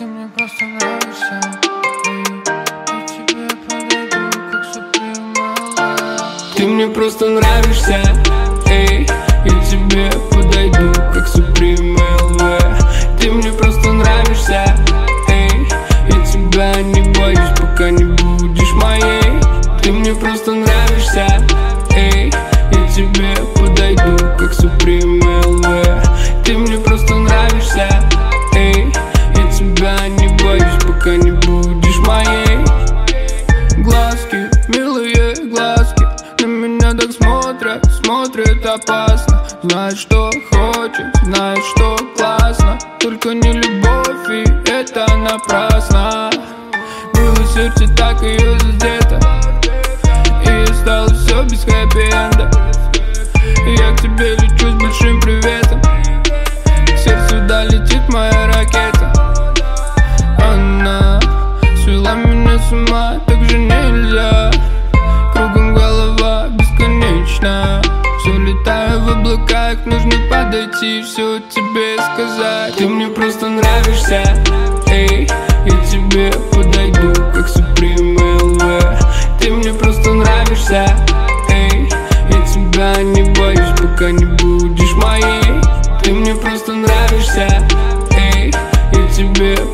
Ты мне просто нравишься, я тебе подойду, как Супремелла. Ты мне просто нравишься, эй, я тебе подойду, как Супремелла. Ты мне просто нравишься, эй, я тебя не боюсь, пока не будешь моей. Ты мне просто нравишься, эй, я тебе подойду, как Супремелла. Ты мне просто нравишься, эй, я тебя не боюсь, пока не будешь моей. Глазки, милые глазки, на меня так смотрят, смотрят опасно. Знают, что хочет, знают, что классно, только не любовь, и это напрасно. Было сердце так ее задето, и осталось все без хэппи-энда. Я к тебе лечу с большим приветом, к сердцу долетит моя ракета. Она свела меня с ума, так же нельзя. Кругом голова бесконечно, все летаю в облаках, нужно подойти, все тебе сказать. Ты мне просто нравишься, эй, я тебе подойду, как Супремелла. Ты мне просто нравишься, эй, я тебя не боюсь, пока не будешь моей. Ты мне просто нравишься, эй, я тебе